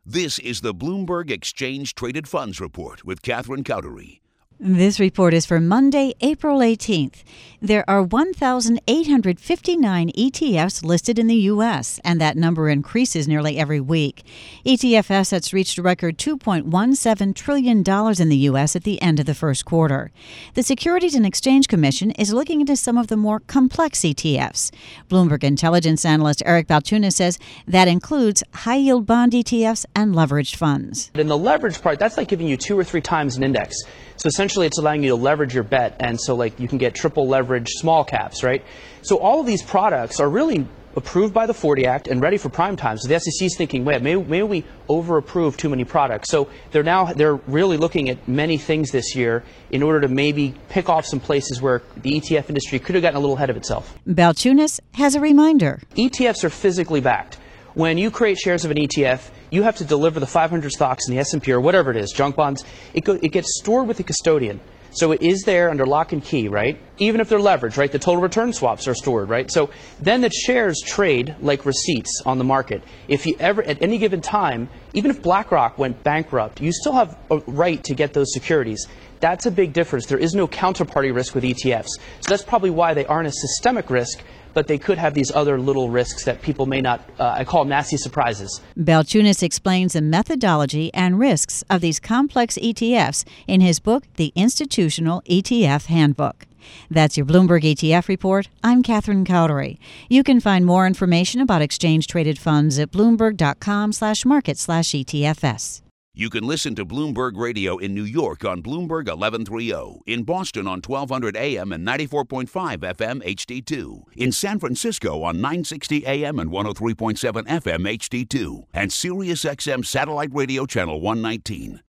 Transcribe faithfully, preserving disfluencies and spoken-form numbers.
This is the Bloomberg Exchange Traded Funds Report with Catherine Cowdery. This report is for Monday, April eighteenth. There are one thousand eight hundred fifty-nine E T Fs listed in the U S, and that number increases nearly every week. E T F assets reached a record two point one seven trillion dollars in the U S at the end of the first quarter. The Securities and Exchange Commission is looking into some of the more complex E T Fs. Bloomberg intelligence analyst Eric Balchunas says that includes high-yield bond E T Fs and leveraged funds. In the leverage part, that's like giving you two or three times an index. So essentially, it's allowing you to leverage your bet, and so like you can get triple leverage small caps, right? So all of these products are really approved by the forty Act and ready for prime time. So the S E C is thinking, wait, maybe, maybe we over-approve too many products. So they're now they're really looking at many things this year in order to maybe pick off some places where the E T F industry could have gotten a little ahead of itself. Balchunas has a reminder. E T Fs are physically backed. When you create shares of an E T F, you have to deliver the five hundred stocks in the S and P or whatever it is, junk bonds. It, go, it gets stored with the custodian. So it is there under lock and key, right? Even if they're leveraged, right? The total return swaps are stored, right? So then the shares trade like receipts on the market. If you ever, at any given time, even if BlackRock went bankrupt, you still have a right to get those securities. That's a big difference. There is no counterparty risk with E T Fs. So that's probably why they aren't a systemic risk, but they could have these other little risks that people may not, uh, I call them nasty surprises. Balchunas explains the methodology and risks of these complex E T Fs in his book, The Institutional E T F Handbook. That's your Bloomberg E T F report. I'm Catherine Cowdery. You can find more information about exchange-traded funds at bloomberg.com slash market slash ETFS. You can listen to Bloomberg Radio in New York on Bloomberg eleven thirty, in Boston on twelve hundred A M and ninety-four point five F M H D two, in San Francisco on nine sixty A M and one oh three point seven F M H D two, and SiriusXM Satellite Radio Channel one nineteen.